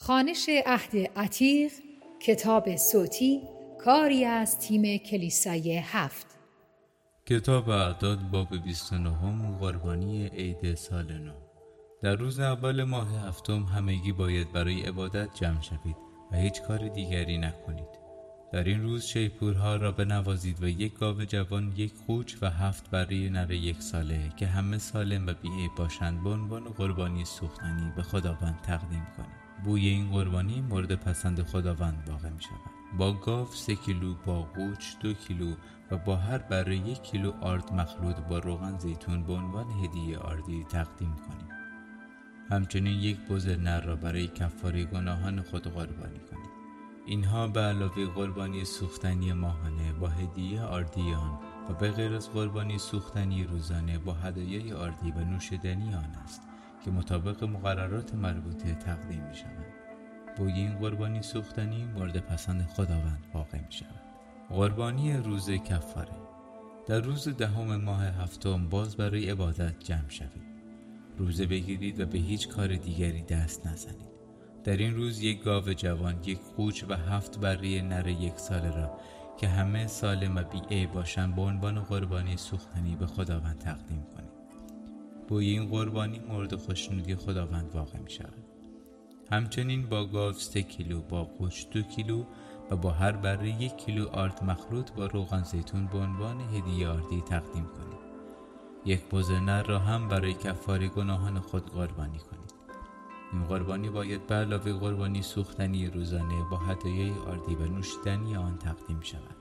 خوانش عهد عتیق، کتاب صوتی، کاری از تیم کلیسای 7. کتاب اعداد باب 29 قربانی عید سال نو. در روز اول ماه هفتم همگی باید برای عبادت جمع شوید و هیچ کار دیگری نکنید. در این روز شیپورها را بنوازید و یک گاو جوان، یک خوچ و 7 بره نر 1 ساله که همه سالم و بی‌عیب باشند به عنوان قربانی سوختنی به خداوند تقدیم کنید. بوی این قربانی مورد پسند خداوند واقع می شود. با گاو 3 کیلو، با قوچ 2 کیلو و با هر بره 1 کیلو آرد مخلوط با روغن زیتون به عنوان هدیه آردی تقدیم کنید. همچنین یک بز نر را برای کفاره گناهان خود قربانی کنید. اینها به علاوه قربانی سوختنی ماهانه با هدیه آردی آن و به غیر از قربانی سوختنی روزانه با هدایای آردی و نوشیدنی آن است که مطابق مقررات مربوطه تقدیم می شود. بوی این قربانی سوختنی مورد پسند خداوند واقع می شود. قربانی روز کفاره. در روز 10 ماه هفتم باز برای عبادت جمع شوید. روزه بگیرید و به هیچ کار دیگری دست نزنید. در این روز یک گاو جوان، یک خوچ و 7 بره نر 1 ساله را که همه سالم و بی‌عیب باشند به عنوان قربانی سوختنی به خداوند تقدیم کنید. بوی این قربانی مورد خوشنودی خداوند واقع می شود. همچنین با گاو 3 کیلو، با قوچ 2 کیلو و با هر بره 1 کیلو آرد مخلوط با روغن زیتون به عنوان هدیه آردی تقدیم کنید. یک بز نر را هم برای کفاره گناهان خود قربانی کنید. این قربانی باید به علاوه قربانی سوختنی روزانه با هدایای آردی و نوشیدنی آن تقدیم شود.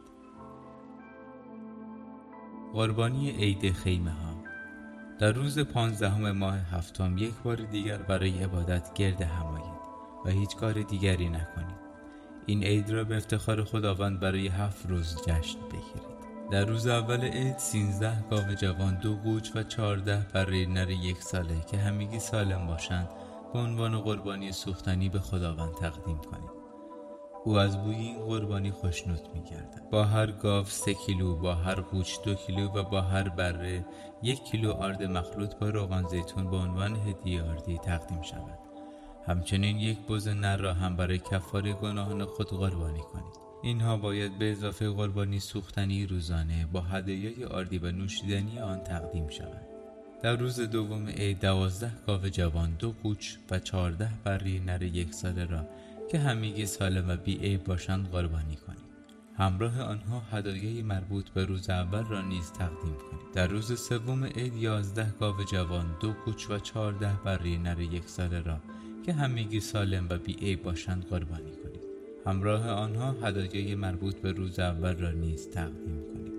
قربانی عید خیمه ها. در روز 15 ماه هفتم یک بار دیگر برای عبادت گرد هم آیید و هیچ کار دیگری نکنید. این عید را به افتخار خداوند برای 7 روز جشن بگیرید. در روز اول عید 13 گاو جوان، 2 قوچ و 14 بره نر 1 ساله که همگی سالم باشند به عنوان قربانی سوختنی به خداوند تقدیم کنید. او از بوی این قربانی خوشنود می‌گردد. با هر گاو 3 کیلو، با هر قوچ 2 کیلو و با هر بره 1 کیلو آرد مخلوط با روغن زیتون به عنوان هدیه آردی تقدیم شود. همچنین یک بز نر را هم برای کفاره گناهان خود قربانی کنید. اینها باید به اضافه قربانی سوختنی روزانه با هدایای آردی و نوشیدنی آن تقدیم شود. در روز دوم عید 12 گاو جوان، 2 قوچ و 14 بره نر 1 ساله را که همگی سالم و بی‌عیب باشند قربانی کنید. همراه آنها هدایای مربوط به روز اول را نیز تقدیم کنید. در روز سوم عید 11 گاو جوان، 2 قوچ و 14 بره نر 1 ساله را که همگی سالم و بی‌عیب باشند قربانی کنید. همراه آنها هدایای مربوط به روز اول را نیز تقدیم کنید.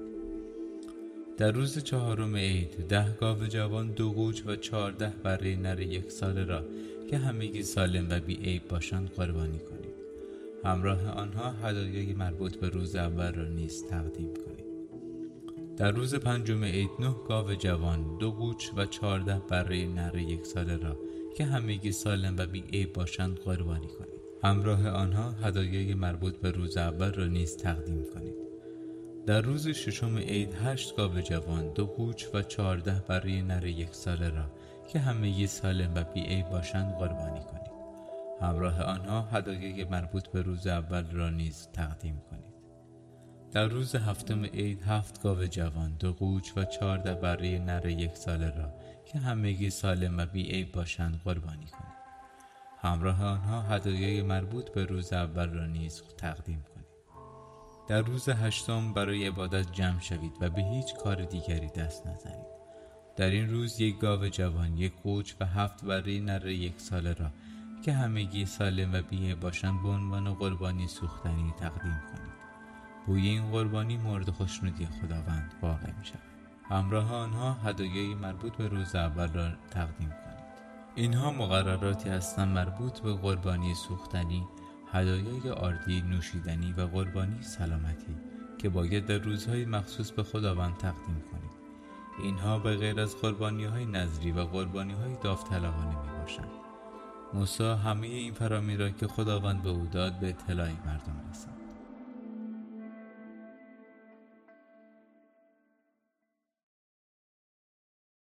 در روز 4 عید 10 گاو جوان، 2 قوچ و 14 بره نر 1 ساله را که همگی سالم و بی‌عیب باشند قربانی کنید. همراه آنها هدایای مربوط به روز اول را نیز تقدیم کنید. در روز 5 عید 9 گاو جوان، 2 قوچ و 14 بره نر 1 ساله را که همگی سالم و بی‌عیب باشند قربانی کنید. همراه آنها هدایای مربوط به روز اول را نیز تقدیم کنید. در روز 6 عید 8 گاو جوان، 2 قوچ و 14 بره نر 1 ساله را که همگی سالم و بی‌عیب باشند قربانی کنید. همراه آنها هدایای مربوط به روز اول را نیز تقدیم کنید. در روز 7 عید 7 گاو جوان، 2 قوچ و 14 بره نر 1 ساله را که همگی سالم و بی‌عیب باشند قربانی کنید. همراه آنها هدایای مربوط به روز اول را نیز تقدیم کنید. در روز 8 برای عبادت جمع شوید و به هیچ کار دیگری دست نزنید. در این روز یک گاو جوان، 1 قوچ و 7 بره نر 1 ساله را که همگی سالم و بی‌عیب باشند به عنوان قربانی سوختنی تقدیم کنید. بوی این قربانی مورد خوشنودی خداوند واقع می شود. همراه آنها هدایای مربوط به روز اول را تقدیم کنید. اینها مقرراتی هستند مربوط به قربانی سوختنی، هدایای آردی، نوشیدنی و قربانی سلامتی که باید در روزهای مخصوص به خداوند تقدیم کنید. اینها به غیر از قربانی‌های نذری و قربانی‌های داوطلبانه میباشند. موسی همه این فرامی را که خداوند به او داد به اطلاع مردم رساند.